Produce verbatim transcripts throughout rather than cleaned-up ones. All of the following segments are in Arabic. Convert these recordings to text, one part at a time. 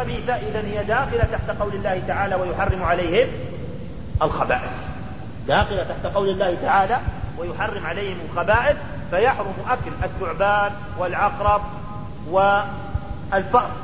الخبيثة إذن هي داخلة تحت قول الله تعالى ويحرم عليهم الخبائث، داخلة تحت قول الله تعالى ويحرم عليهم الخبائث، فيحرم أكل الثعبان والعقرب والفأر.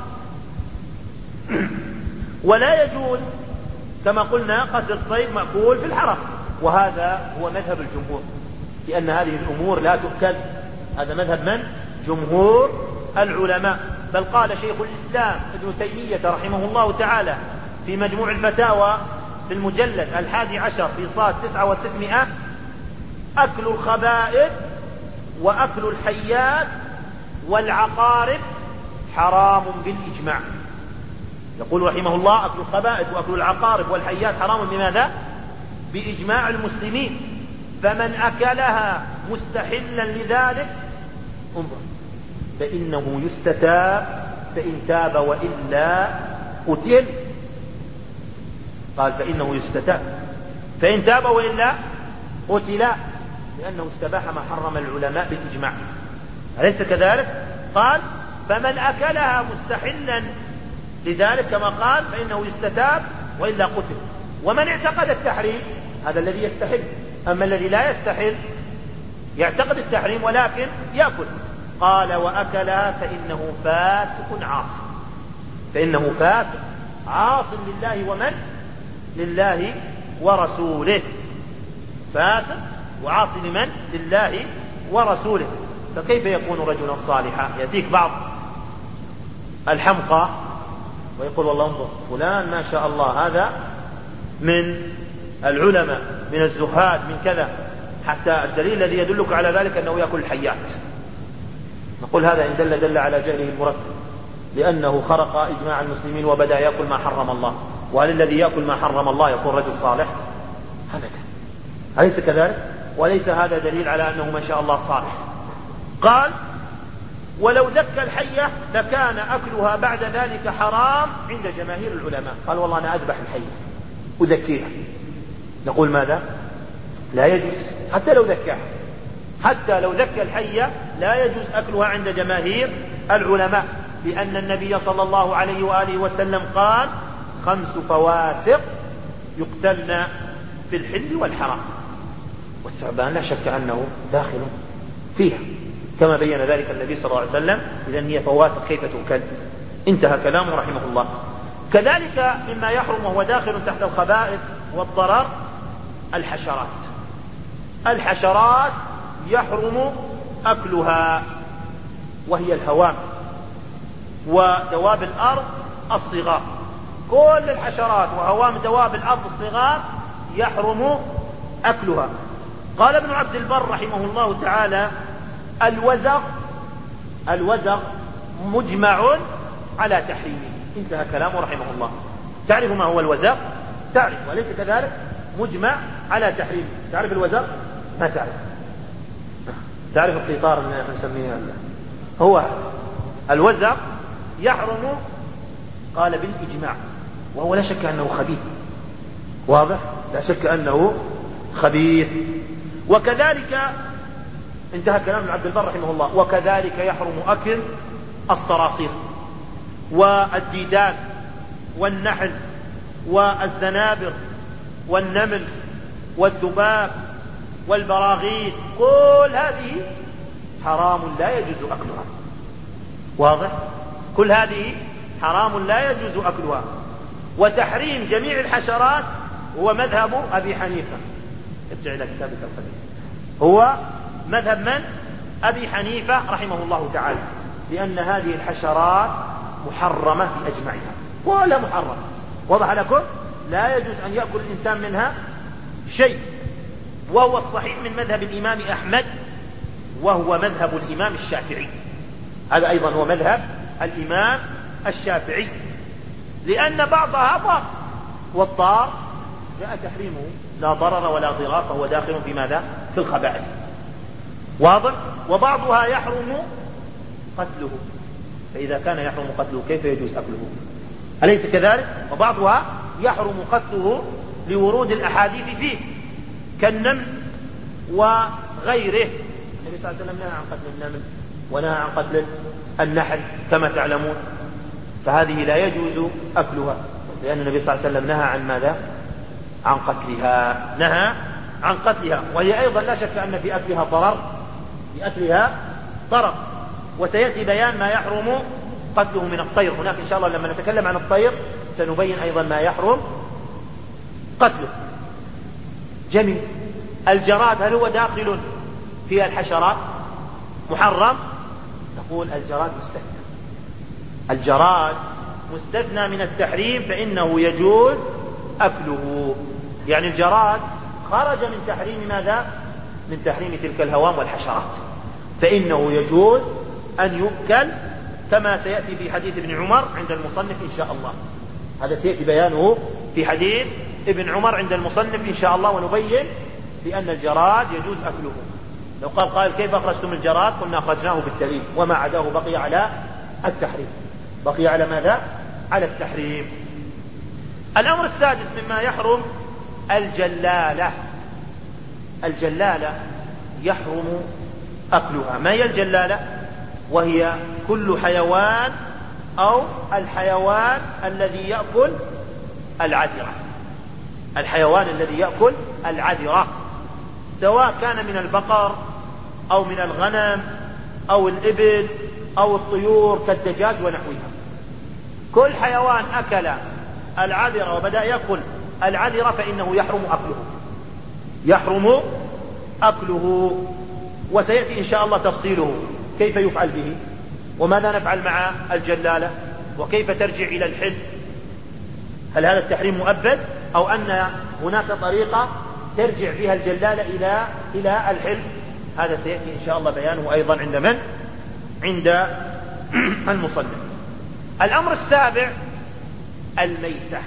ولا يجوز كما قلنا قتل الصيد مأكول في الحرم، وهذا هو مذهب الجمهور، لأن هذه الأمور لا تؤكل. هذا مذهب من؟ جمهور العلماء. بل قال شيخ الإسلام ابن تيمية رحمه الله تعالى في مجموع الفتاوى في المجلد الحادي عشر في صاد تسعة وستمائة: أكل الخبائث وأكل الحيات والعقارب حرام بالإجماع. يقول رحمه الله: أكل الخبائث وأكل العقارب والحيات حرام بماذا؟ بإجماع المسلمين، فمن أكلها مستحلا لذلك انظر فإنه يستتاب، فإن تاب وإلا قتل. قال فإنه يستتاب، فإن تاب وإلا قتل، لأنه استباح ما حرم العلماء بالإجماع، أليس كذلك؟ قال فمن أكلها مستحلا لذلك كما قال فإنه يستتاب وإلا قتل. ومن اعتقد التحريم هذا الذي يستحل، أما الذي لا يستحل يعتقد التحريم ولكن يأكل، قال وأكلها فإنه فاسق عاصي، فإنه فاسق عاص لله ومن؟ لله ورسوله، فاسق وعاصي لمن؟ لله ورسوله. فكيف يكون رجلا صالحا؟ يأتيك بعض الحمقى ويقول والله انظر فلان ما شاء الله هذا من العلماء من الزهاد من كذا، حتى الدليل الذي يدلك على ذلك أنه يأكل الحيات. نقول هذا إن دل دل على جهله المركب، لأنه خرق إجماع المسلمين وبدأ يأكل ما حرم الله. وهل الذي يأكل ما حرم الله يكون رجل صالح؟ أبدا، أليس كذلك؟ وليس هذا دليل على أنه ما شاء الله صالح. قال ولو ذك الحية لكان أكلها بعد ذلك حرام عند جماهير العلماء. قال والله أنا أذبح الحية أذكيها، نقول ماذا؟ لا يجوز حتى لو ذكاها، حتى لو ذك الحية لا يجوز أكلها عند جماهير العلماء، لأن النبي صلى الله عليه وآله وسلم قال خمس فواسق يقتلن في الحل والحرام، والثعبان لا شك أنه داخل فيها كما بين ذلك النبي صلى الله عليه وسلم. إذن هي فواسق كيف تؤكل؟ انتهى كلامه رحمه الله. كذلك مما يحرم وهو داخل تحت الخبائث والضرر الحشرات، الحشرات يحرم أكلها، وهي الهوام ودواب الأرض الصغار، كل الحشرات وهوام دواب الأرض الصغار يحرم أكلها. قال ابن عبد البر رحمه الله تعالى الوزغ الوزغ مجمع على تحريمه، انتهى كلامه رحمه الله. تعرف ما هو الوزغ؟ تعرف وليس كذلك؟ مجمع على تحريمه. تعرف الوزغ؟ ما تعرف. تعرف القيطار اللي نسميه هو الوزغ يحرم، قال بالإجماع، وهو لا شك أنه خبيث، واضح؟ لا شك أنه خبيث. وكذلك انتهى كلام ابن عبد البر رحمه الله. وكذلك يحرم أكل الصراصير والديدان والنحل والزنابر والنمل والذباب والبراغيث، كل هذه حرام لا يجوز أكلها، واضح؟ كل هذه حرام لا يجوز أكلها. وتحريم جميع الحشرات هو مذهب أبي حنيفة. ارجع إلى كتابك القديم، هو مذهب من؟ أبي حنيفة رحمه الله تعالى، لأن هذه الحشرات محرمة بأجمعها ولا محرمة، وضح لكم؟ لا يجوز أن يأكل الإنسان منها شيء، وهو الصحيح من مذهب الإمام أحمد، وهو مذهب الإمام الشافعي. هذا أيضا هو مذهب الإمام الشافعي، لأن بعضها ضار، والضار جاء تحريمه لا ضرر ولا ضرار، فهو داخل في ماذا؟ في الخبائث، واضح؟ وبعضها يحرم قتله، فإذا كان يحرم قتله كيف يجوز أكله؟ أليس كذلك؟ وبعضها يحرم قتله لورود الأحاديث فيه كالنمل وغيره. النبي صلى الله عليه وسلم نهى عن قتل النمل ونهى عن قتل النحل كما تعلمون. فهذه لا يجوز أكلها، لأن النبي صلى الله عليه وسلم نهى عن ماذا؟ عن قتلها، نهى عن قتلها. وهي أيضا لا شك أن في أكلها ضرر، في أكلها ضرر. وسيأتي بيان ما يحرم قتله من الطير هناك إن شاء الله. لما نتكلم عن الطير سنبين أيضا ما يحرم قتله. جميل. الجراد هل هو داخل في الحشرات محرم؟ نقول الجراد مستثنى، الجراد مستثنى من التحريم، فإنه يجوز أكله. يعني الجراد خرج من تحريم ماذا؟ من تحريم تلك الهوام والحشرات، فإنه يجوز أن يؤكل، كما سيأتي في حديث ابن عمر عند المصنف إن شاء الله. هذا سيأتي بيانه في حديث ابن عمر عند المصنف إن شاء الله، ونبين بأن الجراد يجوز أكله. لو قال قائل كيف أخرجتم الجراد؟ قلنا أخرجناه بالدليل، وما عداه بقي على التحريم، بقي على ماذا؟ على التحريم. الأمر السادس مما يحرم الجلالة. الجلالة يحرم أكلها. ما هي الجلالة؟ وهي كل حيوان أو الحيوان الذي يأكل العذرة، الحيوان الذي يأكل العذرة، سواء كان من البقر أو من الغنم أو الإبل أو الطيور كالدجاج ونحوها. كل حيوان أكل العذرة وبدأ يأكل العذرة فإنه يحرم أكله، يحرم أكله. وسيأتي إن شاء الله تفصيله كيف يفعل به، وماذا نفعل مع الجلالة، وكيف ترجع إلى الحل. هل هذا التحريم مؤبد أو أن هناك طريقة ترجع فيها الجلالة إلى إلى الحل؟ هذا سيأتي إن شاء الله بيانه أيضا عند من؟ عند المصنف. الأمر السابع الميتة.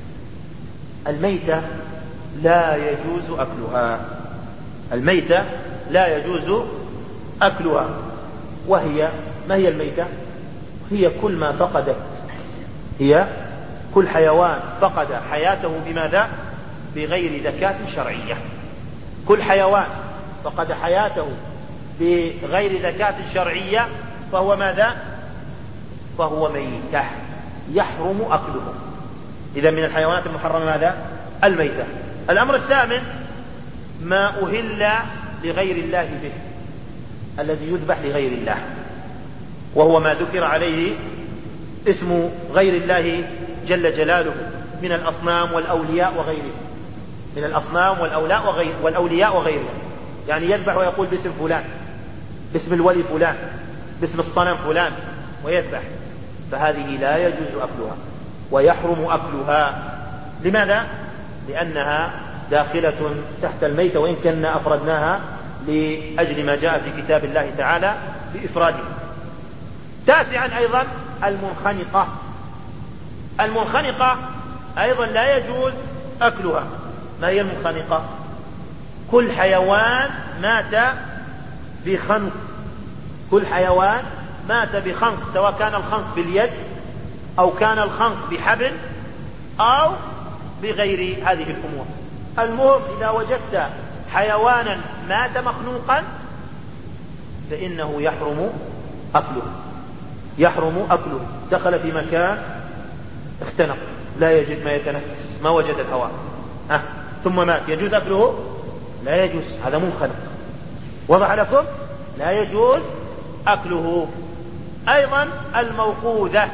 الميتة لا يجوز أكلها، الميتة لا يجوز أكلها. وهي ما هي الميتة؟ هي كل ما فقدت، هي كل حيوان فقد حياته بماذا؟ بغير زكاة شرعية. كل حيوان فقد حياته بغير زكاة شرعية فهو ماذا؟ فهو ميتة، يحرم أكله. إذا من الحيوانات المحرمة ماذا؟ الميتة. الأمر الثامن ما أهل لغير الله به، الذي يذبح لغير الله، وهو ما ذكر عليه اسم غير الله جل جلاله من الأصنام والأولياء وغيره، من الأصنام والأولياء وغيره والأولياء وغيره. يعني يذبح ويقول باسم فلان، باسم الولي فلان، باسم الصنم فلان، ويذبح، فهذه لا يجوز أكلها ويحرم أكلها. لماذا؟ لأنها داخلة تحت الميتة، وإن كنا أفردناها لأجل ما جاء في كتاب الله تعالى بإفراده. تاسعا أيضا المنخنقة. المنخنقة أيضا لا يجوز أكلها. ما هي المنخنقة؟ كل حيوان مات بخنق، كل حيوان مات بخنق، سواء كان الخنق باليد أو كان الخنق بحبل أو بغير هذه الأمور. المهم إذا وجدت حيوانا مات مخنوقا فإنه يحرم أكله، يحرم أكله. دخل في مكان اختنق، لا يجد ما يتنفس، ما وجد الهواء، أه. ثم مات، يجوز أكله؟ لا يجوز، هذا منخنق. وضح لكم؟ لا يجوز أكله. أيضا الموقوذة.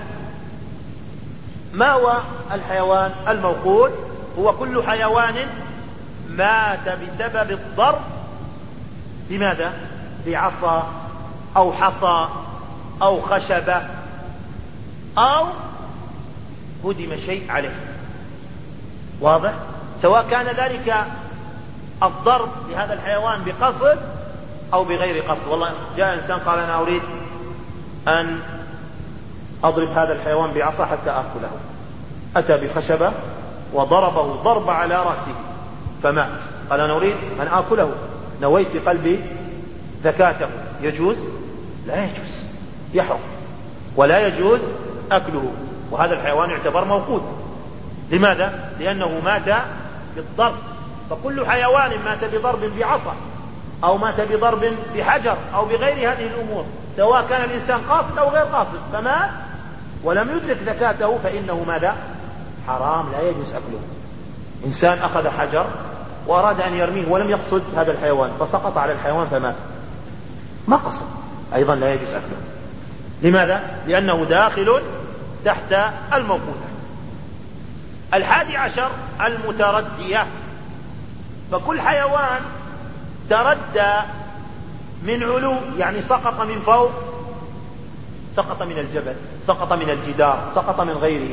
ما هو الحيوان الموقوذ؟ هو كل حيوان مات بسبب الضرب بماذا؟ بعصا أو حصى أو خشبة أو هدم شيء عليه. واضح؟ سواء كان ذلك الضرب لهذا الحيوان بقصد أو بغير قصد. والله جاء إنسان قال أنا أريد أن أضرب هذا الحيوان بعصا حتى أكله، أتى بخشبة وضربه ضرب على رأسه فمات، قال أنا أريد أن آكله، نويت في قلبي ذكاته، يجوز؟ لا يجوز، يحرم ولا يجوز أكله. وهذا الحيوان يعتبر موقوذ. لماذا؟ لأنه مات بالضرب. فكل حيوان مات بضرب بعصا أو مات بضرب بحجر أو بغير هذه الأمور، سواء كان الإنسان قاصد أو غير قاصد، فمات ولم يدرك زكاته فإنه ماذا؟ حرام، لا يجوز أكله. إنسان أخذ حجر وأراد أن يرميه ولم يقصد هذا الحيوان فسقط على الحيوان فمات، ما قصد، أيضا لا يجوز أكله. لماذا؟ لأنه داخل تحت الموقوتة. الحادي عشر المتردية، فكل حيوان تردى من علو، يعني سقط من فوق، سقط من الجبل، سقط من الجدار، سقط من غيره،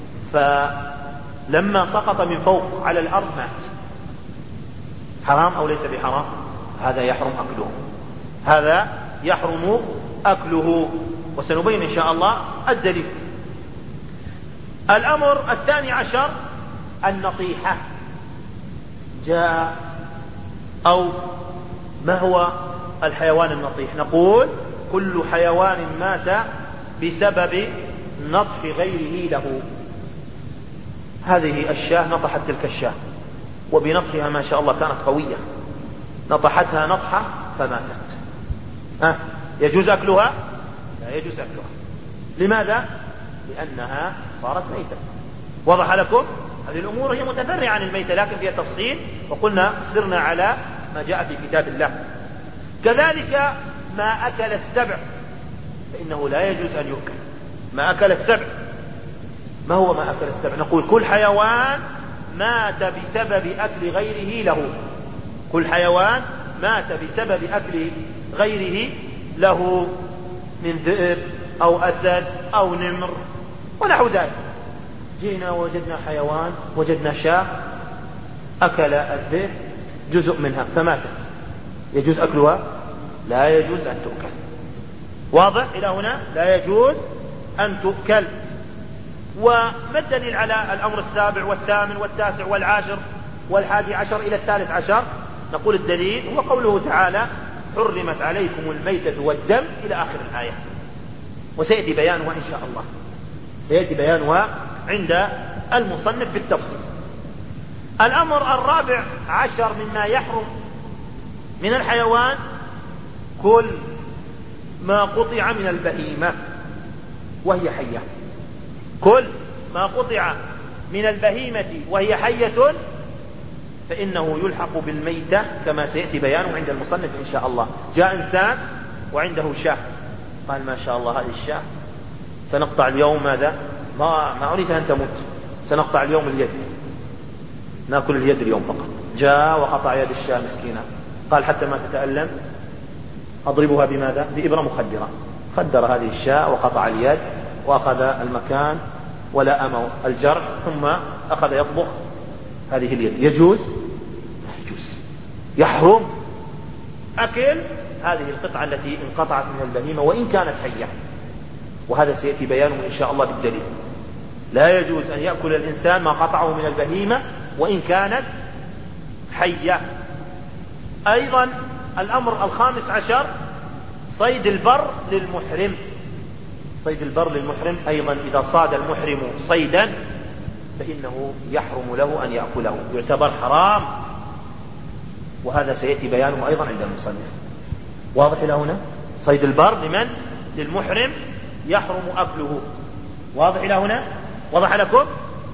فلما سقط من فوق على الأرض مات. حرام أو ليس بحرام؟ هذا يحرم أكله، هذا يحرم أكله، وسنبين إن شاء الله الدليل. الأمر الثاني عشر النطيحة. جاء أو ما هو الحيوان النطيح؟ نقول كل حيوان مات بسبب نطح غيره له. هذه الشاة نطحت تلك الشاة، وبنطحها ما شاء الله كانت قوية، نطحتها نطحة فماتت، أه يجوز أكلها؟ لا يجوز أكلها. لماذا؟ لأنها صارت ميتة. وضح لكم؟ هذه الأمور هي متفرعة عن الميتة لكن فيها تفصيل، وقلنا سرنا على ما جاء في كتاب الله. كذلك ما أكل السبع فإنه لا يجوز أن يؤكل. ما أكل السبع، ما هو ما أكل السبع؟ نقول كل حيوان مات بسبب أكل غيره له، كل حيوان مات بسبب أكل غيره له من ذئب أو أسد أو نمر ونحو ذلك. جئنا وجدنا حيوان، وجدنا شاة أكل الذئب جزء منها فماتت، يجوز أكلها؟ لا يجوز أن تؤكل. واضح إلى هنا؟ لا يجوز أن تؤكل. وما الدليل على الأمر السابع والثامن والتاسع والعاشر والحادي عشر إلى الثالث عشر؟ نقول الدليل هو قوله تعالى حرمت عليكم الميتة والدم إلى آخر الآية، وسيأتي بيانها إن شاء الله، سيأتي بيانها عند المصنف بالتفصيل. الأمر الرابع عشر مما يحرم من الحيوان كل ما قطع من البهيمة وهي حية، كل ما قطع من البهيمة وهي حية فإنه يلحق بالميتة كما سيأتي بيانه عند المصنف إن شاء الله. جاء إنسان وعنده شاة، قال ما شاء الله هذه الشاة سنقطع اليوم ماذا؟ ما, ما أريد أن تموت، سنقطع اليوم اليد، نأكل اليد اليوم فقط. جاء وقطع يد الشاة مسكينة، قال حتى ما تتألم أضربها بماذا؟ بإبرة مخدرة. خدر هذه الشاة وقطع اليد وأخذ المكان ولأم الجرح ثم أخذ يطبخ هذه اليد. يجوز؟ لا يجوز، يحرم أكل هذه القطعة التي انقطعت من البهيمة وإن كانت حية، وهذا سيأتي بيانه إن شاء الله بالدليل. لا يجوز أن يأكل الإنسان ما قطعه من البهيمة وإن كانت حية. أيضا الأمر الخامس عشر صيد البر للمحرم. صيد البر للمحرم أيضا إذا صاد المحرم صيدا فإنه يحرم له أن يأكله، يعتبر حرام، وهذا سيأتي بيانه أيضا عند المصنف. واضح إلى هنا؟ صيد البر لمن؟ للمحرم يحرم أكله. واضح إلى هنا؟ وضح لكم؟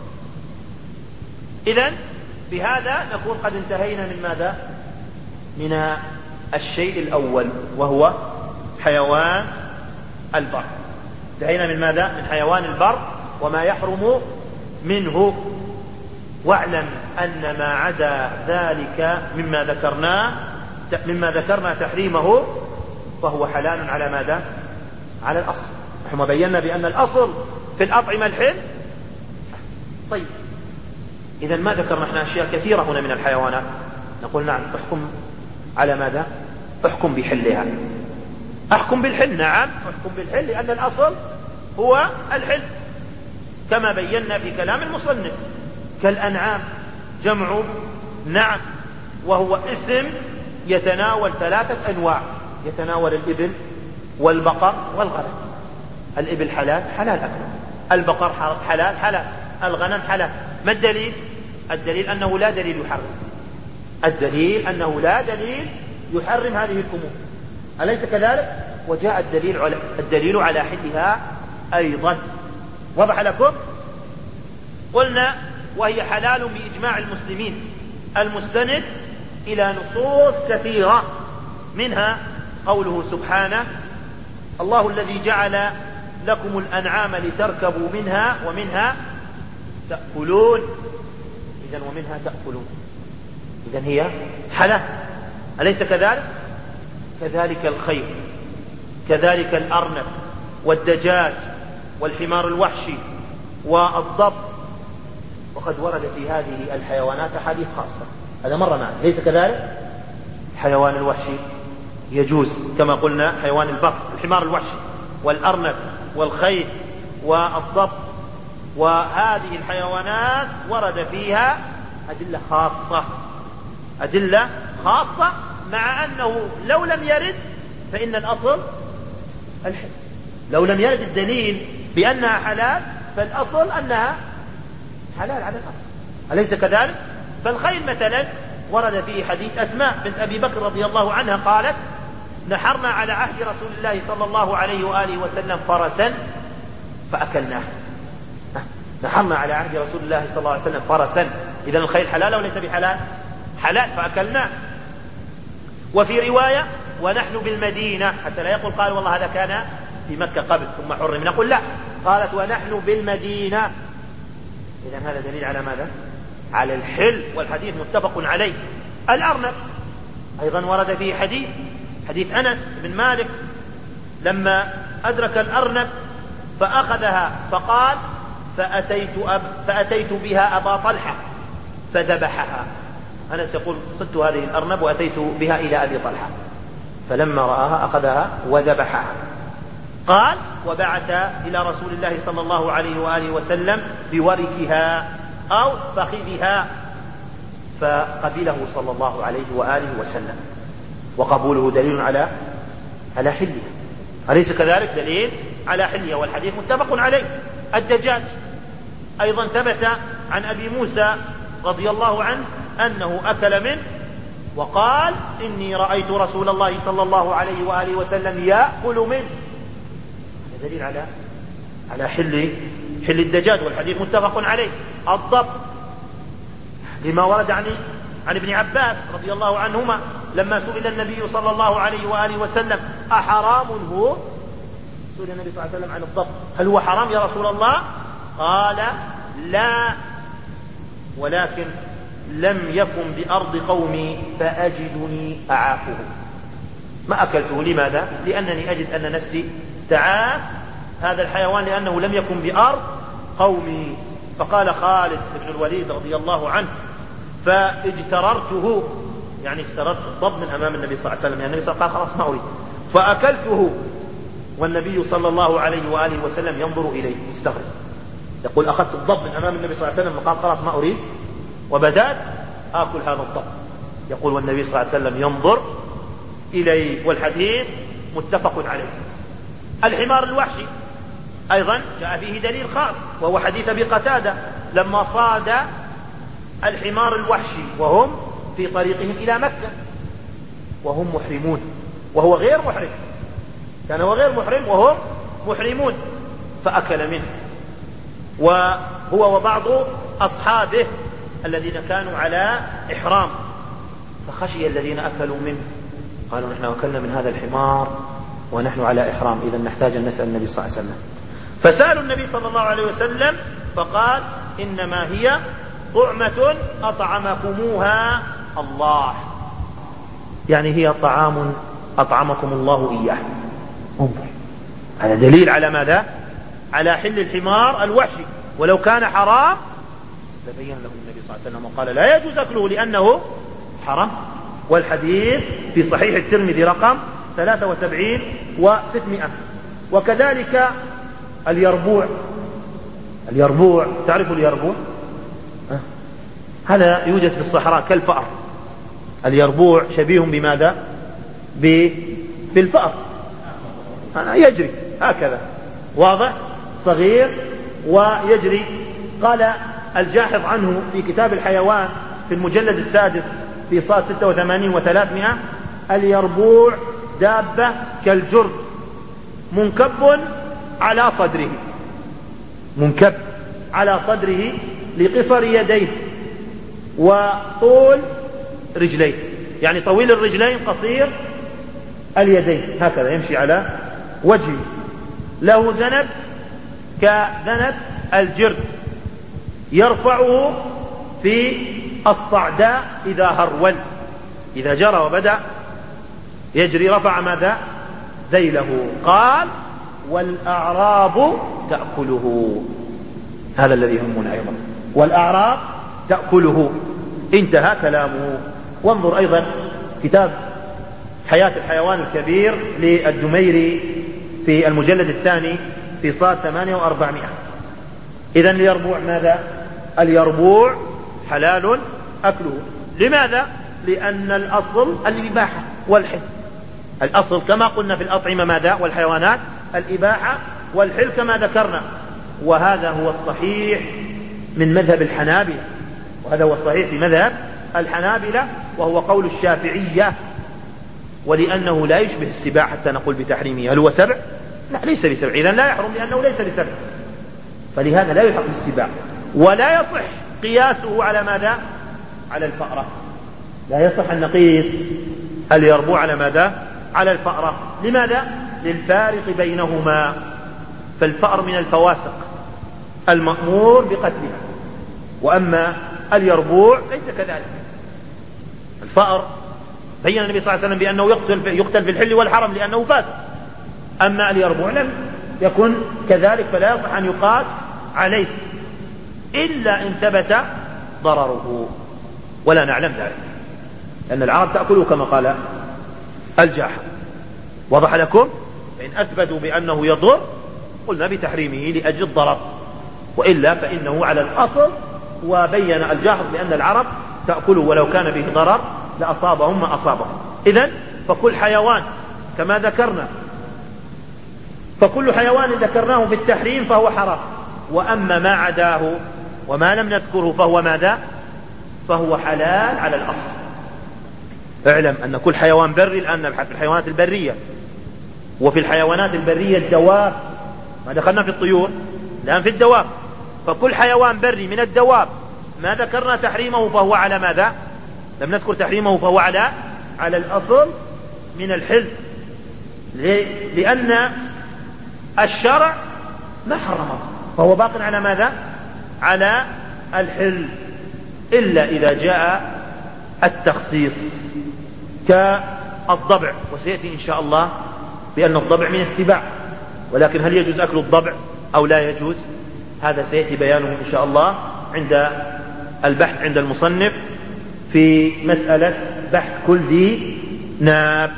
إذن بهذا نكون قد انتهينا من ماذا؟ من الشيء الأول وهو حيوان البر. انتهينا من ماذا؟ من حيوان البر وما يحرم منه. واعلم أن ما عدا ذلك مما ذكرناه مما ذكرنا تحريمه فهو حلال على ماذا؟ على الأصل. نحن بينا بأن الأصل في الأطعمة الحل. طيب إذا ما ذكرنا احنا أشياء كثيرة هنا من الحيوانات؟ نقول نعم، احكم على ماذا؟ احكم بحلها. احكم بالحل، نعم احكم بالحل لأن الأصل هو الحل كما بينا في كلام المصنف. كالأنعام جمع نعم، وهو اسم يتناول ثلاثة أنواع، يتناول الإبل والبقر والغنم. الإبل حلال حلال أكله، البقر حلال حلال، الغنم حلال. ما الدليل؟ الدليل أنه لا دليل يحرم، الدليل أنه لا دليل يحرم هذه الأمور، أليس كذلك؟ وجاء الدليل على الدليل على حلها أيضا. وضح لكم؟ قلنا وهي حلال بإجماع المسلمين المستند إلى نصوص كثيرة، منها قوله سبحانه: الله الذي جعل لكم الأنعام لتركبوا منها ومنها تأكلون. إذن ومنها تأكلون، إذن هي حلال، أليس كذلك؟ كذلك الخيل، كذلك الأرنب والدجاج والحمار الوحشي والضب، وقد ورد في هذه الحيوانات أحاديث خاصة، هذا مرة معنا، ليس كذلك؟ الحيوان الوحشي يجوز كما قلنا، حيوان البر، الحمار الوحشي والأرنب والخيل والضب، وهذه الحيوانات ورد فيها أدلة خاصة، أدلة خاصة، مع أنه لو لم يرد فإن الأصل الحل، لو لم يرد الدليل بأنها حلال فالأصل أنها حلال على الأصل، أليس كذلك؟ فالخيل مثلا ورد فيه حديث أسماء بنت أبي بكر رضي الله عنها قالت: نحرنا على عهد رسول الله صلى الله عليه وآله وسلم فرسا فأكلناه. نحرنا على عهد رسول الله صلى الله عليه وسلم فرسا، إذن الخيل حلال وليس بحلال؟ حلال، فأكلناه. وفي رواية: ونحن بالمدينة، حتى لا يقول قال والله هذا كان في مكة قبل ثم حرم، نقول لا، قالت ونحن بالمدينة، إذن هذا دليل على ماذا؟ على الحل، والحديث متفق عليه. الأرنب أيضا ورد فيه حديث، حديث أنس بن مالك لما أدرك الأرنب فأخذها فقال: فأتيت, أب فأتيت بها أبا طلحة فذبحها. أنس يقول: صدت هذه الأرنب وأتيت بها إلى أبي طلحة، فلما رآها أخذها وذبحها. قال: وبعث إلى رسول الله صلى الله عليه وآله وسلم بوركها أو فخذها، فقبله صلى الله عليه وآله وسلم، وقبوله دليل على على حلها، أليس كذلك؟ دليل على حلها، والحديث متفق عليه. الدجاج أيضا ثبت عن أبي موسى رضي الله عنه أنه أكل منه وقال: إني رأيت رسول الله صلى الله عليه وآله وسلم يأكل منه. هذا دليل على على حل حل الدجاج، والحديث متفق عليه. الضب لما ورد عن عن ابن عباس رضي الله عنهما لما سئل النبي صلى الله عليه وآله وسلم: أحرام هو؟ سئل النبي صلى الله عليه وسلم عن الضب: هل هو حرام يا رسول الله؟ قال: لا، ولكن لم يكن بأرض قومي فأجدني أعافه. ما أكلته، لماذا؟ لأنني أجد أن نفسي تعاف هذا الحيوان لأنه لم يكن بأرض قومي. فقال خالد بن الوليد رضي الله عنه: فاجتررته، يعني اجتررت الضب من أمام النبي صلى الله عليه وسلم، يعني النبي صلى الله عليه وسلم قال: خلاص ما أريد، فأكلته، والنبي صلى الله عليه وآله وسلم ينظر إليه مستغرب، يقول: أخذت الضب من أمام النبي صلى الله عليه وسلم وقال: خلاص ما أريد، وبدأت آكل هذا الضب. يقول والنبي صلى الله عليه وسلم ينظر إليه، والحديث متفق عليه. الحمار الوحشي أيضا جاء فيه دليل خاص، وهو حديث أبي قتادة لما صاد الحمار الوحشي وهم في طريقهم إلى مكة وهم محرمون، وهو غير محرم، كان هو غير محرم وهم محرمون، فأكل منه، وهو وبعض أصحابه الذين كانوا على إحرام، فخشي الذين أكلوا منه، قالوا: نحن أكلنا من هذا الحمار ونحن على إحرام، إذا نحتاج أن نسأل النبي صلى الله عليه وسلم. فسألوا النبي صلى الله عليه وسلم فقال: إنما هي طعمة أطعمكموها الله، يعني هي طعام أطعمكم الله إياه. انظر، هذا دليل على ماذا؟ على حل الحمار الوحشي، ولو كان حرام لبين له النبي صلى الله عليه وسلم وقال: لا يجوز أكله لأنه حرام. والحديث في صحيح الترمذي رقم ثلاثة وسبعين وستمائة. وكذلك اليربوع، اليربوع تعرف اليربوع؟ أه؟ هذا يوجد في الصحراء كالفأر، اليربوع شبيه بماذا؟ بالفأر، يجري هكذا، واضح، صغير ويجري. قال الجاحظ عنه في كتاب الحيوان في المجلد السادس في صاد ستة وثمانين وثلاثمائة: اليربوع دابة كالجرد منكب على صدره، منكب على صدره لقصر يديه وطول رجليه، يعني طويل الرجلين قصير اليدين، هكذا يمشي على وجهه. له ذنب كذنب الجرد يرفعه في الصعداء إذا هرول، إذا جرى وبدأ يجري رفع ماذا؟ ذيله. قال والأعراب تأكله، هذا الذي يهمنا أيضا، والأعراب تأكله. انتهى كلامه. وانظر أيضا كتاب حياة الحيوان الكبير للدميري في المجلد الثاني في صاد ثمانية وأربعمائة. إذن اليربوع ماذا؟ اليربوع حلال أكله. لماذا؟ لأن الأصل الإباحة والحل. الأصل كما قلنا في الأطعمة ماذا؟ والحيوانات الإباحة والحل كما ذكرنا. وهذا هو الصحيح من مذهب الحنابلة، وهذا هو الصحيح في مذهب الحنابلة، وهو قول الشافعية. ولأنه لا يشبه السباع حتى نقول بتحريمه. هل هو سبع؟ لا، ليس بسبع، إذن لا يحرم لأنه ليس بسبع، فلهذا لا يلحق بالسباع. ولا يصح قياسه على ماذا؟ على الفأرة. لا يصح أن نقيس اليربوع على ماذا؟ على الفأرة. لماذا؟ للفارق بينهما. فالفأر من الفواسق المأمور بقتلها، وأما اليربوع ليس كذلك. الفأر بين النبي صلى الله عليه وسلم بأنه يقتل يقتل في الحل والحرم لأنه فاسق، أما اليربوع لم يكن كذلك، فلا يصح أن يقال عليه إلا إن ثبت ضرره، ولا نعلم ذلك، لأن العرب تأكله كما قال الجاحظ. وضح لكم؟ فإن أثبتوا بأنه يضر قلنا بتحريمه لأجل الضرر، وإلا فإنه على الأصل. وبين الجاحظ بأن العرب تأكله ولو كان به ضرر لأصابهم ما أصابهم. إذن فكل حيوان كما ذكرنا، فكل حيوان ذكرناه بالتحريم فهو حرام. وأما ما عداه وما لم نذكره فهو ماذا؟ فهو حلال على الأصل. اعلم أن كل حيوان بري، الآن نبحث في الحيوانات البرية، وفي الحيوانات البرية الدواب، ما دخلنا في الطيور، الآن في الدواب. فكل حيوان بري من الدواب ما ذكرنا تحريمه فهو على ماذا؟ لم نذكر تحريمه فهو على على الأصل من الحل، لأن الشرع ما حرمه، فهو باق على ماذا؟ على الحل، إلا إذا جاء التخصيص كالضبع، وسيأتي إن شاء الله بأن الضبع من السباع. ولكن هل يجوز أكل الضبع أو لا يجوز؟ هذا سيأتي بيانه إن شاء الله عند البحث عند المصنف في مسألة بحث كل ذي ناب.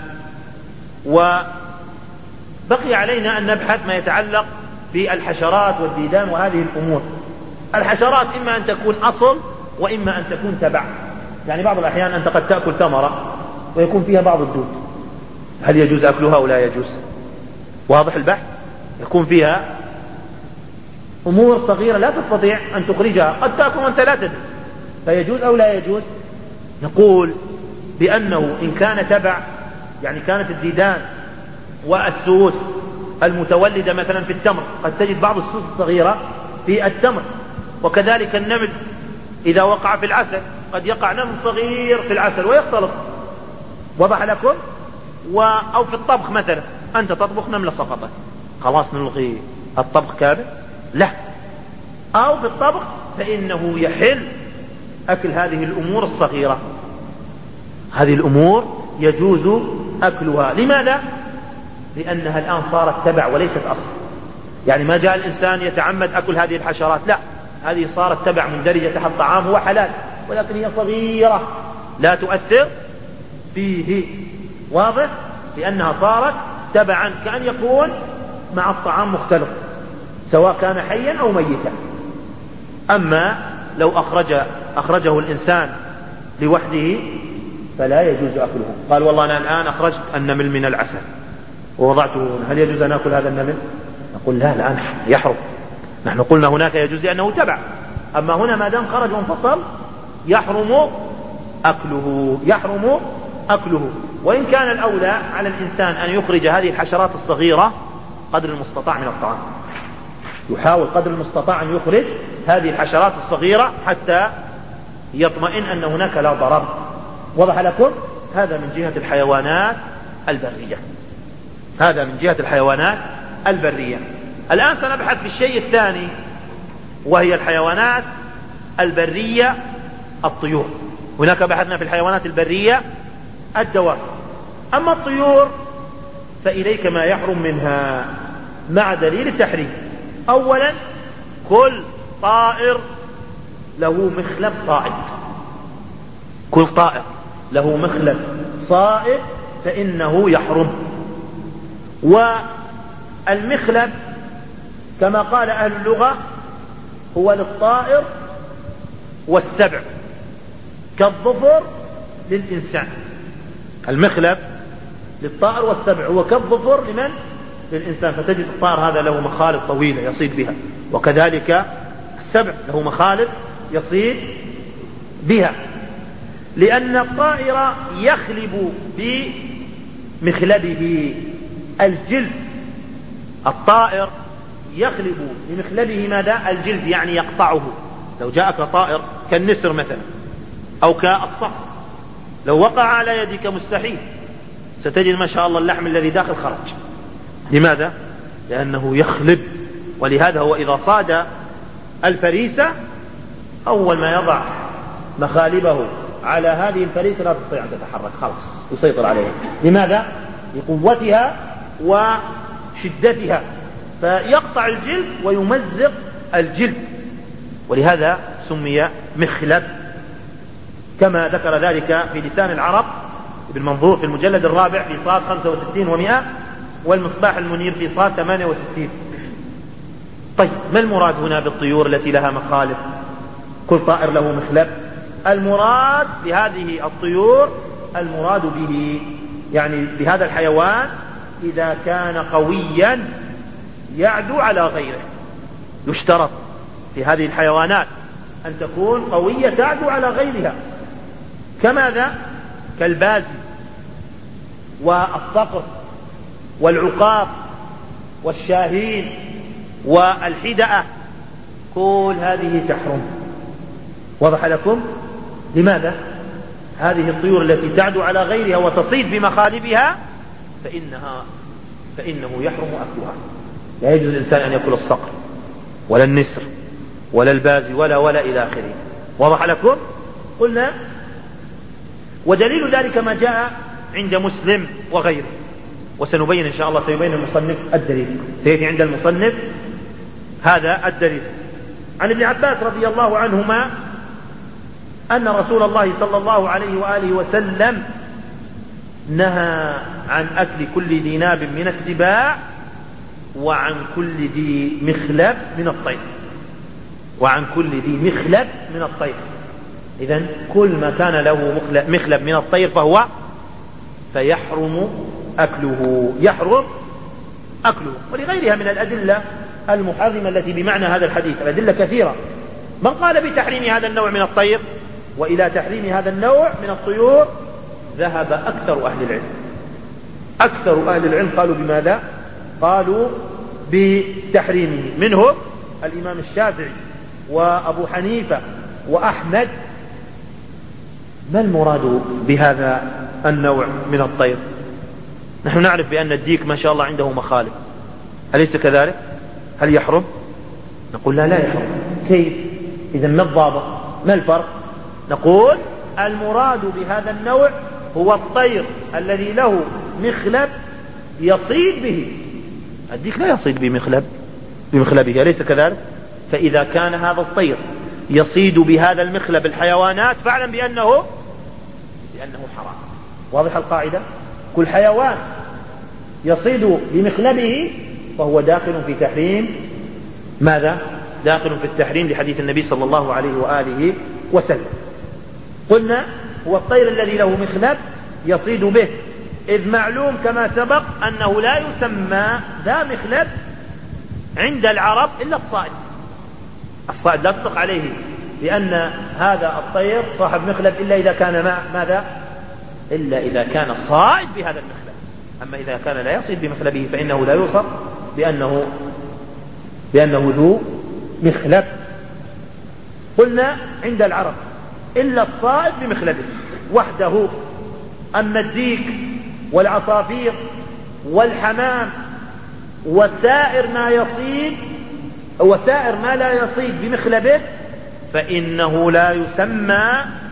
وبقي علينا أن نبحث ما يتعلق بالحشرات والديدان وهذه الأمور. الحشرات إما أن تكون أصل وإما أن تكون تبع، يعني بعض الأحيان أنت قد تأكل تمرة ويكون فيها بعض الدود، هل يجوز أكلها أو لا يجوز؟ واضح البحث؟ يكون فيها أمور صغيرة لا تستطيع أن تخرجها، قد تأكل وأنت لا تدري، فيجوز أو لا يجوز؟ نقول بأنه إن كان تبع، يعني كانت الديدان والسوس المتولدة مثلا في التمر، قد تجد بعض السوس الصغيرة في التمر، وكذلك النمل إذا وقع في العسل قد يقع نمل صغير في العسل ويختلط. وضح لكم؟ و... أو في الطبخ مثلا، أنت تطبخ نملة سقطت، خلاص نلغي الطبخ كامل؟ لا. أو في الطبخ فإنه يحل أكل هذه الأمور الصغيرة، هذه الأمور يجوز أكلها. لماذا؟ لأنها الآن صارت تبع وليست أصل، يعني ما جاء الإنسان يتعمد أكل هذه الحشرات، لا، هذه صارت تبع مندرجة تحت طعام هو حلال، ولكن هي صغيرة لا تؤثر فيه. واضح؟ لأنها صارت تبعا، كأن يكون مع الطعام مختلط سواء كان حيا أو ميتا. أما لو أخرج أخرجه الإنسان لوحده فلا يجوز أكله. قال والله أنا الآن أخرجت النمل من العسل ووضعته، هل يجوز أن أكل هذا النمل؟ نقول لا، الآن يحرم. نحن قلنا هناك يجوز لأنه تبع، أما هنا ما دام خرج وانفصل يحرم أكله، يحرم أكله. وإن كان الأولى على الإنسان أن يخرج هذه الحشرات الصغيرة قدر المستطاع من الطعام. يحاول قدر المستطاع أن يخرج هذه الحشرات الصغيرة حتى يطمئن أن هناك لا ضرر. وضح لكم؟ هذا من جهة الحيوانات البرية. هذا من جهة الحيوانات البرية. الآن سنبحث في الشيء الثاني، وهي الحيوانات البرية الطيور. هناك بحثنا في الحيوانات البرية الدواب. أما الطيور فإليك ما يحرم منها مع دليل التحريم. أولا كل طائر له مخلب صائد، كل طائر له مخلب صائد فإنه يحرم. والمخلب كما قال أهل اللغة هو للطائر والسبع كالظفر للإنسان. المخلب للطائر والسبع هو كالظفر لمن؟ للإنسان. فتجد الطائر هذا له مخالب طويلة يصيد بها، وكذلك السبع له مخالب يصيد بها، لأن الطائر يخلب بمخلبه الجلد. الطائر يخلب بمخلبه ماذا؟ الجلد، يعني يقطعه. لو جاءك طائر كالنسر مثلا أو كالصقر، لو وقع على يدك مستحيل، ستجد ما شاء الله اللحم الذي داخل خرج. لماذا؟ لأنه يخلب. ولهذا هو إذا صاد الفريسة أول ما يضع مخالبه على هذه الفريسة لا تستطيع أن تتحرك، خلاص يسيطر عليها. لماذا؟ لقوتها وشدتها، فيقطع الجلد ويمزق الجلد، ولهذا سمي مخلب، كما ذكر ذلك في لسان العرب ابن منظور في المجلد الرابع في صاد خمسة وستين ومئة، والمصباح المنير في صاد ثمانية وستين. طيب ما المراد هنا بالطيور التي لها مخالب؟ كل طائر له مخلب. المراد بهذه الطيور المراد به يعني بهذا الحيوان إذا كان قويا يعدو على غيره. يشترط في هذه الحيوانات أن تكون قوية تعدو على غيرها. كماذا؟ كالبازي والصقر والعقاب والشاهين والحدأة، كل هذه تحرم. وضح لكم؟ لماذا؟ هذه الطيور التي تعدو على غيرها وتصيد بمخالبها فإنها فإنه يحرم أكلها. لا يجوز الإنسان أن يأكل الصقر ولا النسر ولا البازي ولا ولا إلى آخره. وضح لكم؟ قلنا ودليل ذلك ما جاء عند مسلم وغيره، وسنبين إن شاء الله، سيبين المصنف الدليل، سيأتي عند المصنف هذا الدليل. عن ابن عباس رضي الله عنهما أن رسول الله صلى الله عليه وآله وسلم نهى عن أكل كل ذي ناب من السباع وعن كل ذي مخلب من الطير، وعن كل ذي مخلب من الطير. إذن كل ما كان له مخلب من الطير فهو فيحرم أكله، يحرم أكله. ولغيرها من الأدلة المحرمة التي بمعنى هذا الحديث، الأدلة كثيرة. من قال بتحريم هذا النوع من الطير وإلى تحريم هذا النوع من الطيور ذهب أكثر أهل العلم. أكثر أهل العلم قالوا بماذا؟ قالوا بتحريمه، منهم الإمام الشافعي وأبو حنيفة وأحمد. ما المراد بهذا النوع من الطير؟ نحن نعرف بأن الديك ما شاء الله عنده مخالب، أليس كذلك؟ هل يحرم؟ نقول لا لا يحرم. كيف؟ إذا ما الضابط؟ ما الفرق؟ نقول المراد بهذا النوع هو الطير الذي له مخلب يصيد به. الديك لا يصيد بمخلب بمخلبه، أليس كذلك؟ فإذا كان هذا الطير يصيد بهذا المخلب الحيوانات فاعلم بأنه بأنه حرام. واضح القاعدة؟ كل حيوان يصيد بمخلبه فهو داخل في تحريم ماذا؟ داخل في التحريم لحديث النبي صلى الله عليه وآله وسلم. قلنا هو الطير الذي له مخلب يصيد به، إذ معلوم كما سبق أنه لا يسمى ذا مخلب عند العرب إلا الصائد. الصائد لا تطلق عليه لأن هذا الطير صاحب مخلب إلا إذا كان ما ماذا؟ إلا إذا كان صائد بهذا المخلب. أما إذا كان لا يصيد بمخلبه فإنه لا يوصف بأنه بأنه ذو مخلب. قلنا عند العرب إلا الصائد بمخلبه وحده. أما الديك والعصافير والحمام وسائر ما يصيد وسائر ما لا يصيد بمخلبه فإنه لا يسمى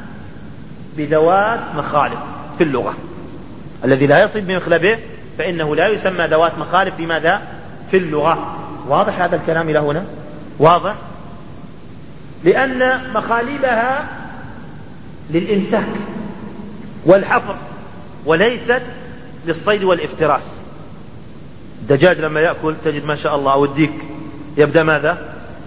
بذوات مخالب في اللغة. الذي لا يصيد بمخلبه فإنه لا يسمى ذوات مخالب بماذا؟ في اللغة. واضح هذا الكلام إلى هنا؟ واضح؟ لأن مخالبها للإمساك والحفر وليست للصيد والافتراس. الدجاج لما يأكل تجد ما شاء الله، أو الديك يبدأ ماذا؟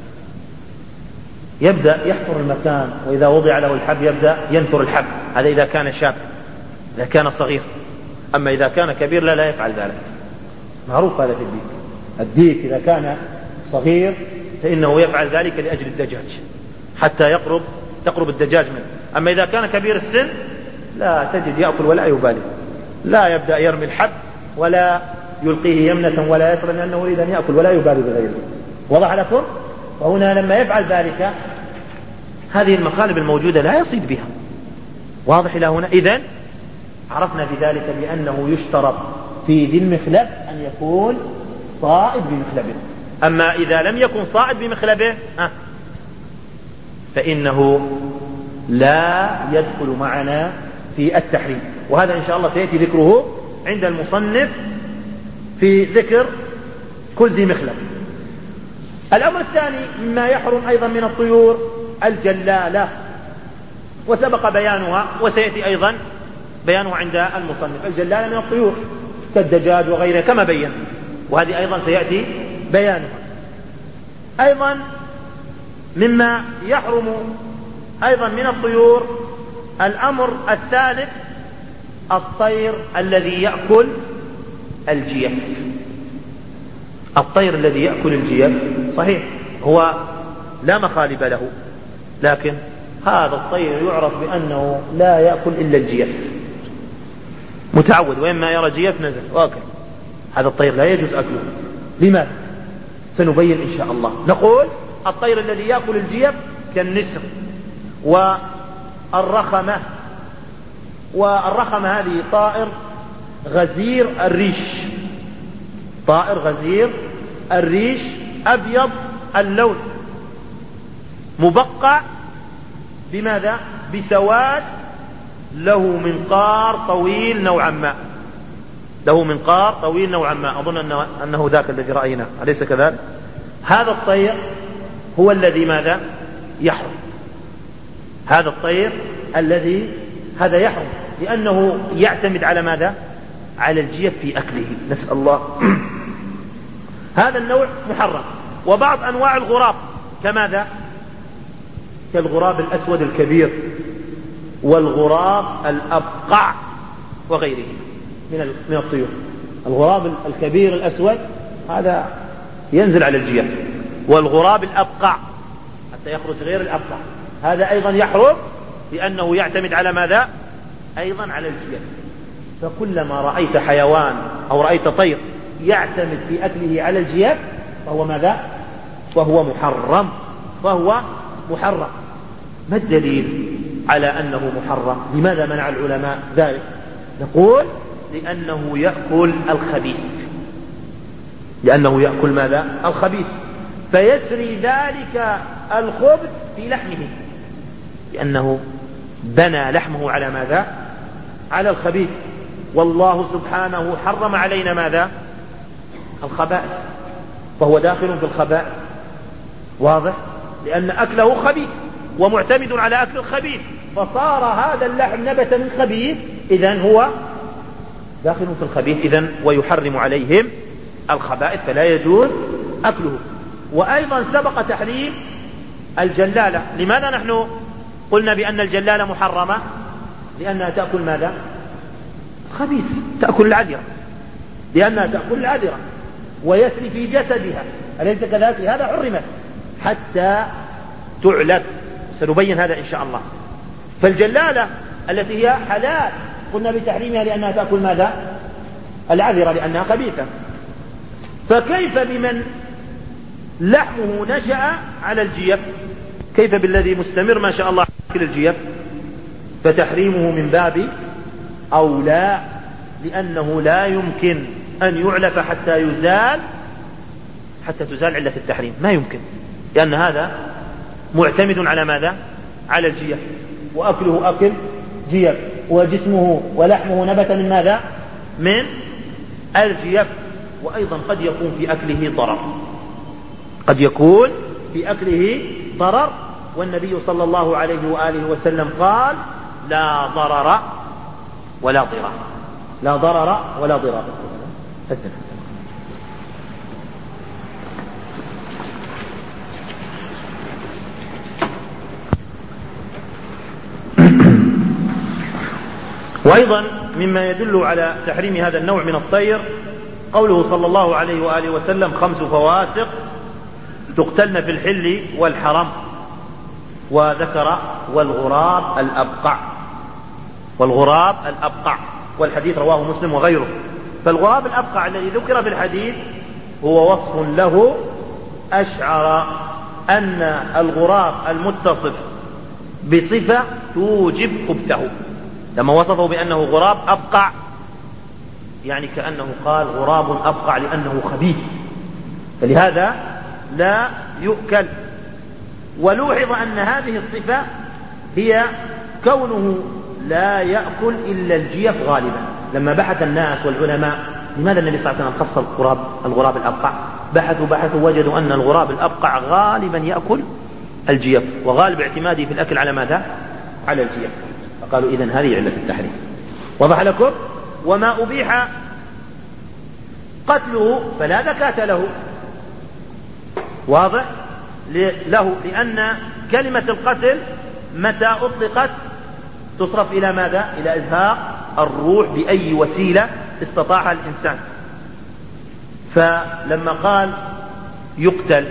يبدأ يحفر المكان، وإذا وضع له الحب يبدأ ينثر الحب. هذا إذا كان شاب، إذا كان صغير. أما إذا كان كبير لا لا يفعل ذلك. معروف هذا في الديك. الديك إذا كان صغير فإنه يفعل ذلك لأجل الدجاج حتى يقرب تقرب الدجاج منه. أما إذا كان كبير السن لا تجد يأكل ولا يبالي، لا يبدأ يرمي الحب ولا يلقيه يمنة ولا يسرا، لأنه يريد أن يأكل ولا يبالي بغيره. وضح لكم؟ وهنا لما يفعل ذلك هذه المخالب الموجودة لا يصيد بها. واضح إلى هنا؟ إذن عرفنا بذلك بأنه يشترط في ذي المخلب أن يكون صائد بمخلبه. أما إذا لم يكن صائد بمخلبه فإنه لا يدخل معنا في التحريم. وهذا إن شاء الله سيأتي ذكره عند المصنف في ذكر كل ذي مخلب. الأمر الثاني مما يحرم أيضا من الطيور الجلالة، وسبق بيانها وسيأتي أيضا بيانه عند المصنف. الجلالة من الطيور كالدجاج وغيره كما بين، وهذه أيضا سيأتي بيانها. أيضا مما يحرم أيضا من الطيور الأمر الثالث الطير الذي يأكل الجيف. الطير الذي يأكل الجيف صحيح هو لا مخالب له، لكن هذا الطير يعرف بأنه لا يأكل إلا الجيف، متعود، وإما يرى جيف نزل واكل. هذا الطير لا يجوز أكله. لماذا؟ سنبين إن شاء الله. نقول الطير الذي يأكل الجيف كالنسر والرخمة. والرخمة هذه طائر غزير الريش، طائر غزير الريش أبيض اللون، مبقع بماذا؟ بسواد، له منقار طويل نوعا ما، له منقار طويل نوعا ما. أظن أنه, أنه ذاك الذي رأيناه، أليس كذلك؟ هذا الطير هو الذي ماذا؟ يحرم. هذا الطير الذي هذا يحرم لأنه يعتمد على ماذا؟ على الجيف في أكله، نسأل الله. هذا النوع محرم. وبعض أنواع الغراب كماذا؟ كالغراب الأسود الكبير والغراب الأبقع وغيره من من الطيور. الغراب الكبير الأسود هذا ينزل على الجيف، والغراب الأبقع حتى يخرج غير الأبقع هذا أيضا يحرم لأنه يعتمد على ماذا؟ أيضا على الجيف. فكلما رأيت حيوان أو رأيت طير يعتمد في أكله على الجيف فهو ماذا؟ فهو محرم، فهو محرم. ما الدليل على أنه محرم؟ لماذا منع العلماء ذلك؟ نقول لأنه يأكل الخبيث، لأنه يأكل ماذا؟ الخبيث، فيسري ذلك الخبث في لحمه، لأنه بنى لحمه على ماذا؟ على الخبيث. والله سبحانه حرم علينا ماذا؟ الخبائث، فهو داخل في الخبائث. واضح؟ لأن أكله خبيث ومعتمد على أكل الخبيث، فصار هذا اللحم نبت من خبيث، إذن هو داخل في الخبيث، إذن ويحرم عليهم الخبائث فلا يجوز أكله. وأيضا سبق تحريم الجلالة. لماذا نحن قلنا بأن الجلالة محرمة؟ لأنها تأكل ماذا؟ خبيث، تأكل العذرة، لأنها تأكل العذرة ويسري في جسدها، أليس كذلك؟ هذا حرمت حتى تعلف، سنبين هذا إن شاء الله. فالجلالة التي هي حلال قلنا بتحريمها لأنها تأكل ماذا؟ العذرة، لأنها خبيثة. فكيف بمن لحمه نشأ على الجيف، كيف بالذي مستمر ما شاء الله على الجيف؟ فتحريمه من باب أولى، لأنه لا يمكن أن يعلف حتى يزال حتى تزال علة التحريم، ما يمكن، لأن هذا معتمد على ماذا؟ على الجيف، وأكله أكل جيف، وجسمه ولحمه نبت من ماذا؟ من الجيف. وأيضا قد يكون في أكله ضرر، قد يكون في أكله ضرر، والنبي صلى الله عليه وآله وسلم قال لا ضرر ولا ضرار، لا ضرر ولا ضرار. وأيضا مما يدل على تحريم هذا النوع من الطير قوله صلى الله عليه وآله وسلم خمس فواسق تقتلن في الحل والحرم، وذكر والغراب الأبقع، والغراب الأبقع، والحديث رواه مسلم وغيره. فالغراب الأبقع الذي ذكر في الحديث هو وصف له أشعر أن الغراب المتصف بصفة توجب خبثه، لما وصفه بأنه غراب أبقع يعني كأنه قال غراب أبقع لأنه خبيث، فلهذا لا يؤكل. ولوحظ أن هذه الصفة هي كونه لا يأكل إلا الجيف غالبا. لما بحث الناس والعلماء لماذا النبي صلى الله عليه وسلم خص الغراب الغراب الأبقع، بحثوا بحثوا وجدوا أن الغراب الأبقع غالبا يأكل الجيف، وغالب اعتماده في الأكل على ماذا؟ على الجيف. فقالوا إذن هذه علة التحريم. وضح لكم؟ وما أبيح قتله فلا زكاة له، واضح له، لأن كلمة القتل متى أطلقت تصرف إلى ماذا؟ إلى إزهاق الروح بأي وسيلة استطاعها الإنسان. فلما قال يقتل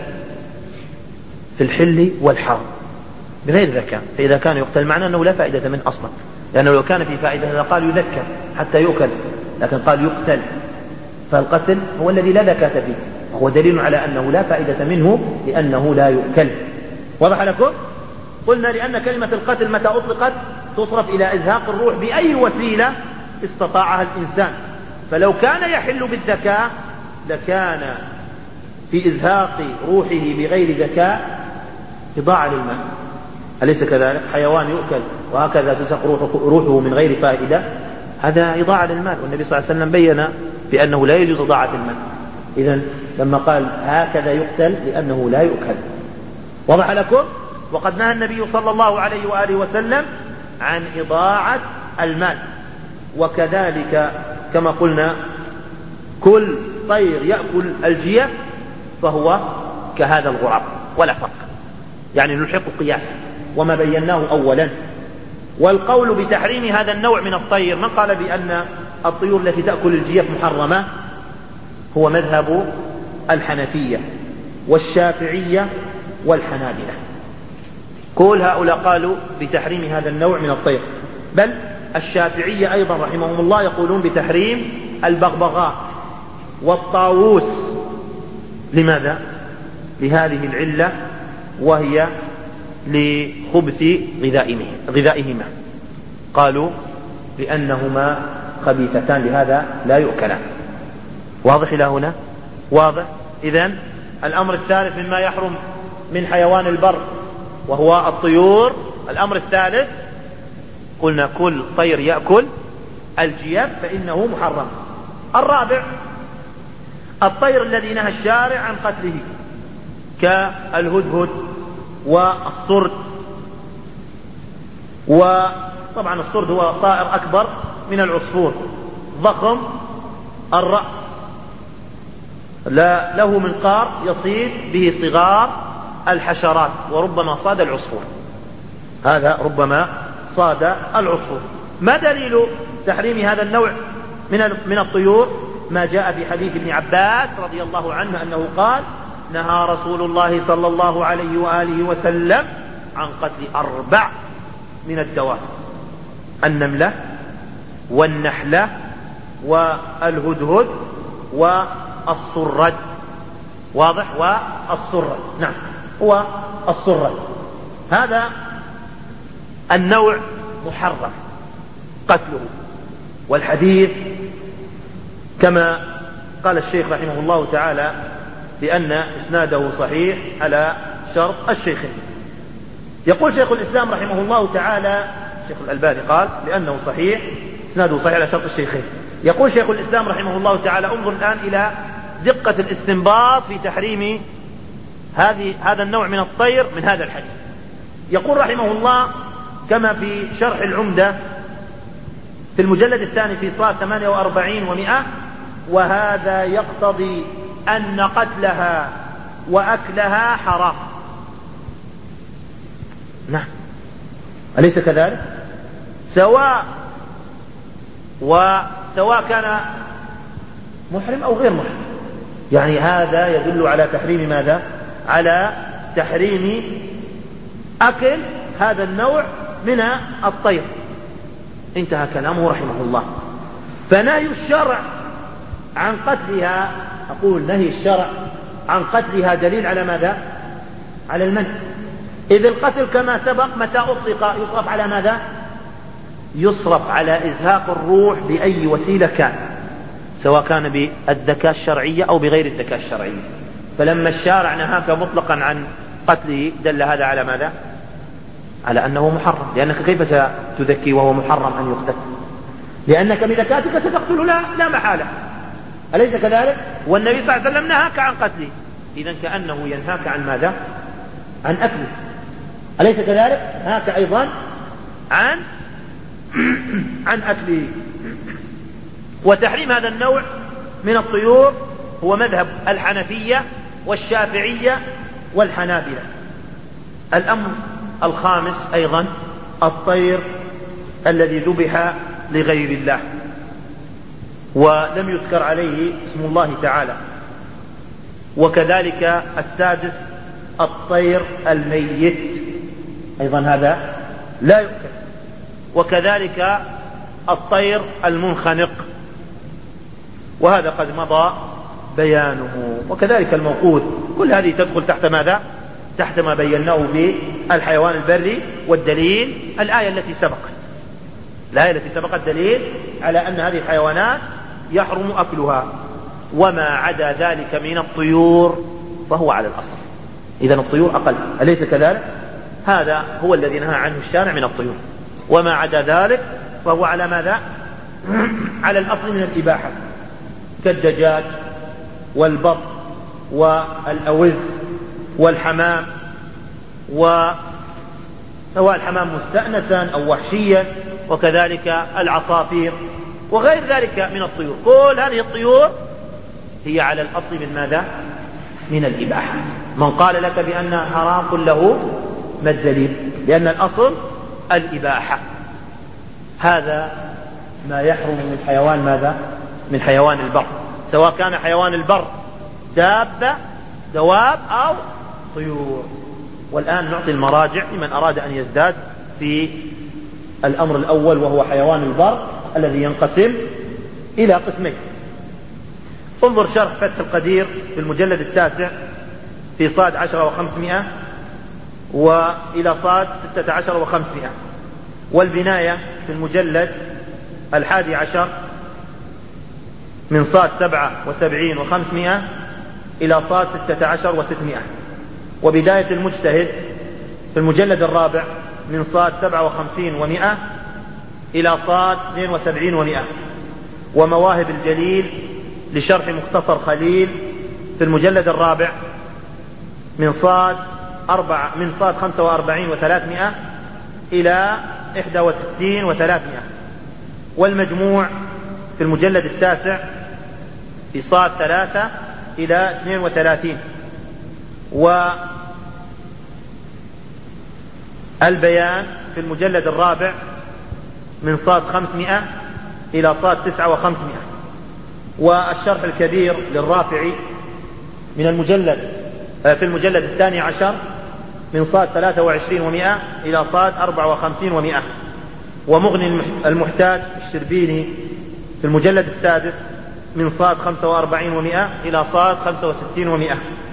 في الحل والحرم بغير ذكاء، فإذا كان يقتل معناه أنه لا فائدة منه أصلا، لأنه لو كان في فائدة قال يذكر حتى يؤكل، لكن قال يقتل، فالقتل هو الذي لا ذكاة فيه، وهو دليل على أنه لا فائدة منه لأنه لا يؤكل. وضح لكم؟ قلنا لأن كلمة القتل متى أطلقت تصرف إلى إزهاق الروح بأي وسيلة استطاعها الإنسان، فلو كان يحل بالذكاء لكان في إزهاق روحه بغير ذكاء إضاعة للمال، أليس كذلك؟ حيوان يؤكل وهكذا تزهق روحه من غير فائدة، هذا إضاعة للمال، والنبي صلى الله عليه وسلم بيّن بأنه لا يجوز إضاعة المال. إذن لما قال هكذا يقتل لأنه لا يؤكل. وضح لكم؟ وقد نهى النبي صلى الله عليه وآله وسلم عن إضاعة المال. وكذلك كما قلنا كل طير يأكل الجيف فهو كهذا الغراب ولا فرق، يعني نلحق قياسا وما بيناه أولا. والقول بتحريم هذا النوع من الطير، من قال بأن الطيور التي تأكل الجيف محرمة هو مذهب الحنفية والشافعية والحنابلة، كل هؤلاء قالوا بتحريم هذا النوع من الطير، بل الشافعية أيضا رحمهم الله يقولون بتحريم البغبغاء والطاووس. لماذا؟ لهذه العلة، وهي لخبث غذائهما، قالوا لأنهما خبيثتان لهذا لا يؤكلان. واضح إلى هنا؟ واضح. إذن الأمر الثالث مما يحرم من حيوان البر وهو الطيور، الأمر الثالث قلنا كل طير يأكل الجيف فإنه محرم. الرابع الطير الذي نهى الشارع عن قتله كالهدهد والصرد، وطبعا الصرد هو طائر أكبر من العصفور، ضخم الرأس، لا له منقار يصيد به صغار الحشرات، وربما صاد العصفور، هذا ربما صاد العصفور. ما دليل تحريم هذا النوع من من الطيور؟ ما جاء في حديث ابن عباس رضي الله عنه أنه قال نهى رسول الله صلى الله عليه وآله وسلم عن قتل أربع من الدواب: النملة والنحلة والهدهد والصرد. واضح. والصرة، نعم، هو الصرة. هذا النوع محرم قتله. والحديث كما قال الشيخ رحمه الله تعالى بأن إسناده صحيح على شرط الشيخين. يقول شيخ الإسلام رحمه الله تعالى، شيخ الألباني قال لأنه صحيح، إسناده صحيح على شرط الشيخين. يقول شيخ الإسلام رحمه الله تعالى: انظر الآن إلى دقة الاستنباط في تحريم هذه هذا النوع من الطير من هذا الحديث. يقول رحمه الله كما في شرح العمدة في المجلد الثاني في صاد ثمانية وأربعين ومئة: وهذا يقتضي أن قتلها وأكلها حرام. نعم، أليس كذلك؟ سواء وسواء كان محرم أو غير محرم، يعني هذا يدل على تحريم ماذا؟ على تحريم أكل هذا النوع من الطير. انتهى كلامه رحمه الله. فنهي الشرع عن قتلها، أقول نهي الشرع عن قتلها دليل على ماذا؟ على المنع. إذ القتل كما سبق متى أطلق يصرف على ماذا؟ يصرف على إزهاق الروح بأي وسيلة كان، سواء كان بالذكاء الشرعية أو بغير الذكاء الشرعية. فلما الشارع نهاك مطلقا عن قتله دل هذا على ماذا؟ على أنه محرم، لأنك كيف ستذكي وهو محرم أن يقتل؟ لأنك بذكاتك ستقتل لا, لا محالة، أليس كذلك؟ والنبي صلى الله عليه وسلم نهاك عن قتله، إذن كأنه ينهاك عن ماذا؟ عن أكله، أليس كذلك؟ نهاك أيضا عن عن أكله. وتحريم هذا النوع من الطيور هو مذهب الحنفية والشافعية والحنابلة. الأمر الخامس أيضا الطير الذي ذبح لغير الله ولم يذكر عليه اسم الله تعالى. وكذلك السادس الطير الميت، أيضا هذا لا يؤكل. وكذلك الطير المنخنق، وهذا قد مضى بيانه. وكذلك الموقوذ، كل هذه تدخل تحت ماذا؟ تحت ما بيناه في الحيوان البري. والدليل الآية التي سبقت، الآية التي سبقت دليل على أن هذه الحيوانات يحرم أكلها. وما عدا ذلك من الطيور فهو على الأصل. إذن الطيور أقل، أليس كذلك؟ هذا هو الذي نهى عنه الشارع من الطيور. وما عدا ذلك فهو على ماذا؟ على الأصل من الإباحة، كالدجاج والبط والأوز والحمام، وسواء الحمام مستأنسا أو وحشيا، وكذلك العصافير وغير ذلك من الطيور. كل هذه الطيور هي على الأصل من ماذا؟ من الإباحة. من قال لك بأنها حرام قل له ما الدليل؟ لأن الأصل الإباحة. هذا ما يحرم من حيوان ماذا؟ من حيوان البر، سواء كان حيوان البر دابة دواب أو طيور. والآن نعطي المراجع لمن أراد أن يزداد في الأمر الأول، وهو حيوان البر الذي ينقسم إلى قسمين. انظر شرح فتح القدير في المجلد التاسع في صاد عشرة وخمسمائة وإلى صاد ستة عشر وخمسمائة، والبناية في المجلد الحادي عشر من صاد سبعة وسبعين وخمسمائة إلى صاد ستة عشر وستمائة، وبداية المجتهد في المجلد الرابع من صاد سبعة وخمسين ومائة إلى صاد اثنين وسبعين ومائة، ومواهب الجليل لشرح مختصر خليل في المجلد الرابع من صاد أربعة من صاد خمسة وأربعين وثلاثمائة إلى إحدى وستين وثلاثمائة، والمجموع في المجلد التاسع في صاد ثلاثة إلى اثنين وثلاثين، والبيان في المجلد الرابع من صاد خمسمائة إلى صاد تسعة وخمسمائة، والشرح الكبير للرافعي من المجلد في المجلد الثاني عشر من صاد ثلاثة وعشرين ومائة إلى صاد أربعة وخمسين ومائة، ومغني المحتاج الشربيني في المجلد السادس من صاد خمسة وأربعين ومائة إلى صاد خمسة وستين ومائة.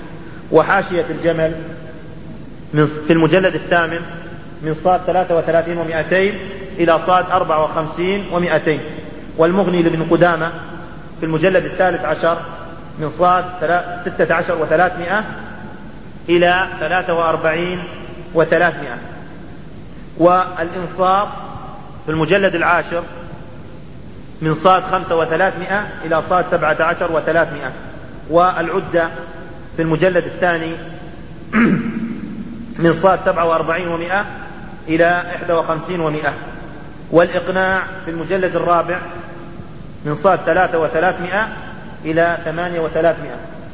وحاشية الجمل في المجلد الثامن من صاد ثلاثة وثلاثين ومائتين إلى صاد أربعة وخمسين ومائتين. والمغني لابن قدامة في المجلد الثالث عشر من صاد ستة عشر وثلاثمائة إلى ثلاثة وأربعين وثلاثمائة. والإنصاف في المجلد العاشر من صاد خمسة وثلاثمائة إلى صاد سبعة عشر وثلاثمائة. والعدة في المجلد الثاني من صاد سبعة وأربعين ومائة إلى إحدى وخمسين ومائة. والإقناع في المجلد الرابع من صاد ثلاثة وثلاثمائة إلى ثمانية وثلاثمائة.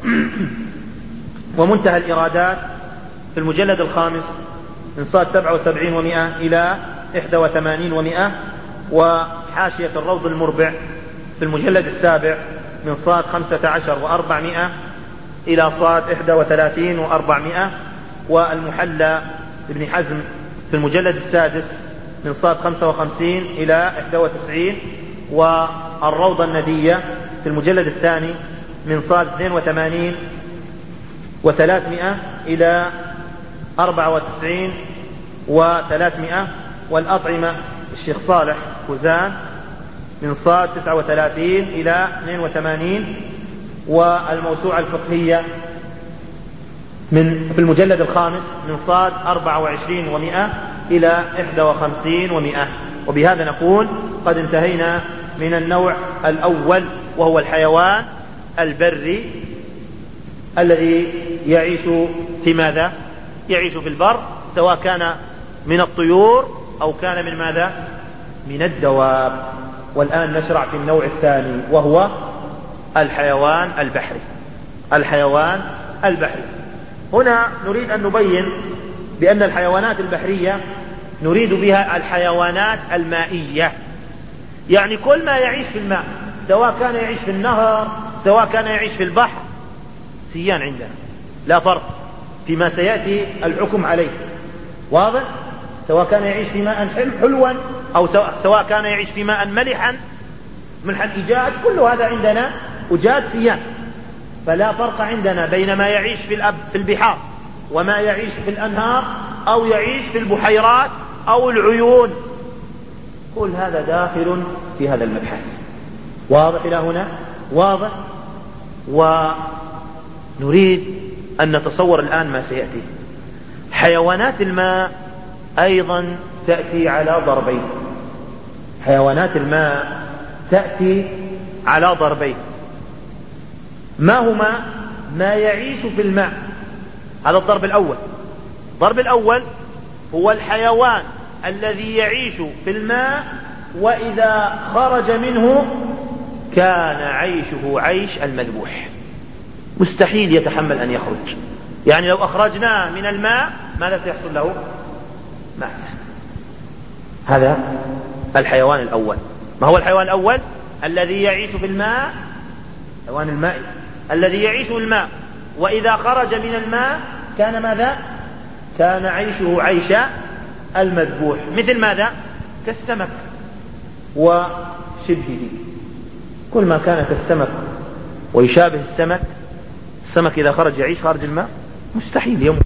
ومنتهى الإرادات في المجلد الخامس من صاد سبعة وسبعين ومائة إلى إحدى وثمانين ومائة. وحاشية الروض المربع في المجلد السابع من صاد خمسة عشر وأربعمائة إلى صاد إحدى وثلاثين وأربعمائة. والمحلى ابن حزم في المجلد السادس من صاد خمسة وخمسين إلى إحدى وتسعين. والروضة الندية في المجلد الثاني من صاد اثنين وثمانين وثلاثمائة إلى أربعة وتسعين وثلاثمائة. والأطعمة الشيخ صالح فوزان من صاد تسعة وثلاثين إلى اثنين وثمانين. والموسوعة الفقهية من في المجلد الخامس من صاد أربعة وعشرين ومائة إلى إحدى وخمسين ومائة. وبهذا نكون قد انتهينا من النوع الأول، وهو الحيوان البري الذي يعيش في ماذا؟ يعيش في البر، سواء كان من الطيور أو كان من ماذا؟ من الدواب. والآن نشرع في النوع الثاني، وهو الحيوان البحري. الحيوان البحري هنا نريد أن نبين بأن الحيوانات البحرية نريد بها الحيوانات المائية، يعني كل ما يعيش في الماء، سواء كان يعيش في النهر سواء كان يعيش في البحر، سيان عندنا لا فرق فيما سيأتي الحكم عليه. واضح؟ سواء كان يعيش في ماء حلوا أو سواء كان يعيش في ماء ملحا ملحا إيجاد، كل هذا عندنا أجاد سيان. فلا فرق عندنا بين ما يعيش في الأب في البحار وما يعيش في الأنهار أو يعيش في البحيرات أو العيون، كل هذا داخل في هذا المبحث. واضح إلى هنا؟ واضح. ونريد أن نتصور الآن ما سيأتي. حيوانات الماء أيضا تأتي على ضربين. حيوانات الماء تأتي على ضربين. ما هما؟ ما يعيش في الماء، هذا الضرب الأول. الضرب الأول هو الحيوان الذي يعيش في الماء وإذا خرج منه كان عيشه عيش المذبوح، مستحيل يتحمل أن يخرج. يعني لو أخرجناه من الماء ماذا سيحصل له؟ مات. هذا الحيوان الأول. ما هو الحيوان الأول؟ الذي يعيش في الماء، حيوان الماء الذي يعيش في الماء وإذا خرج من الماء كان ماذا؟ كان عيشه عيش المذبوح. مثل ماذا؟ كالسمك وشبهه. كل ما كان كالسمك ويشابه السمك، السمك إذا خرج يعيش خارج الماء مستحيل يموت.